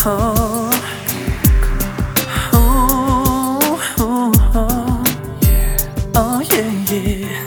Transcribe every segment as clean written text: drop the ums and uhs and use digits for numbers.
Oh, oh, oh, oh, oh, yeah, yeah.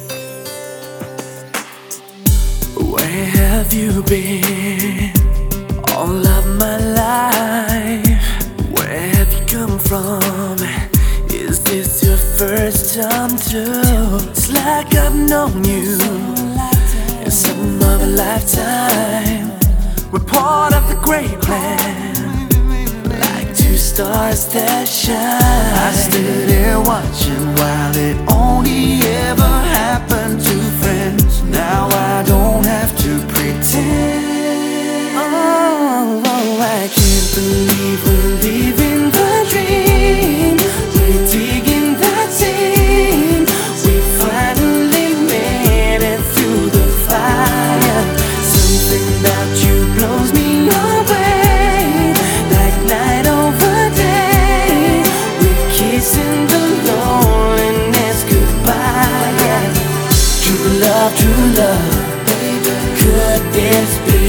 Where have you been all of my life? Where have you come from? Is this your first time too? It's like I've known you in some of a lifetime. We're part of the great plan, like two stars that shine. I stood there watching while it only ever happened to friends. Now I don't have to pretend. Oh, I can't believe we're living the dream. We're digging that scene. We finally made it through the fire. Something about you blows me away, like night over day. We're kissing the loneliness goodbye. Yeah. True love, could this be?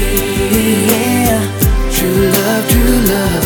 True love.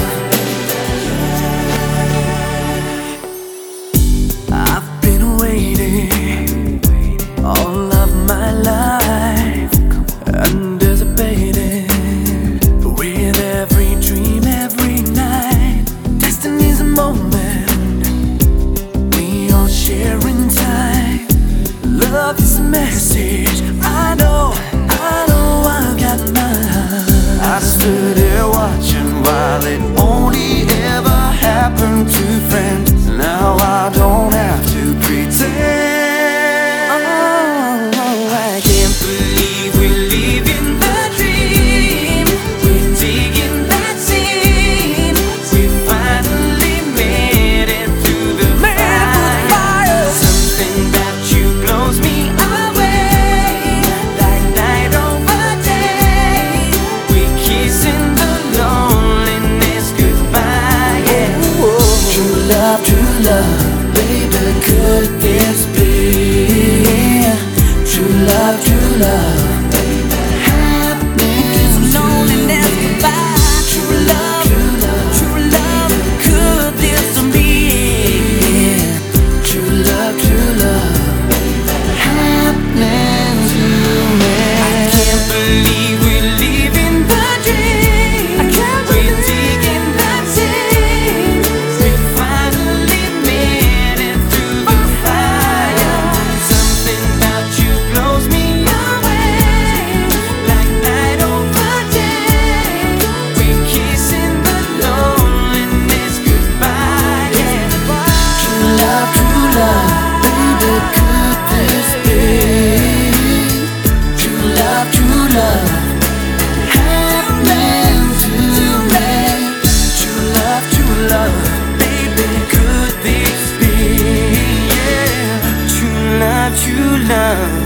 I've been waiting all of my life, anticipating with every dream, every night. Destiny's a moment we all share in time. Love is a message. I know I've got mine. I stood there watching while it only ever happened to friends. Now I don't have to pretend. Oh, I can't believe we're living the dream. We're digging that scene. We finally made it through the fire. Something about you blows me away, like night over day. We're kissing the loneliness goodbye. Yeah. True love, baby, could this be? True love, baby, happening loneliness goodbye. True love, could this be? True love, happening to me. I can't believe we're living the dream. We're digging that scene. We finally made it through the fire. Something about you blows me away, like night over day. We're kissing the loneliness goodbye. Yeah. True love, baby, could this be? True love, happening to me. True love, baby, could this be? Yeah. True love.